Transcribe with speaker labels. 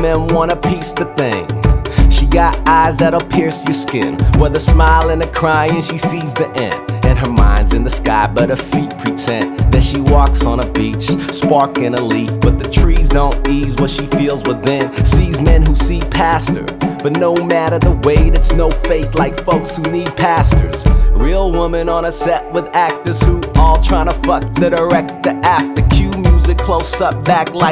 Speaker 1: them wanna piece the thing. She got eyes that'll pierce your skin. Whether smiling or crying, she sees the end. And her mind's in the sky, but her feet pretend that she walks on a beach, sparking a leaf. But the trees don't ease what she feels within. Sees men who see past her, but no matter the weight, it's no faith like folks who need pastors. Real woman on a set with actors who all tryna fuck the director after. Cue music close up, backlight.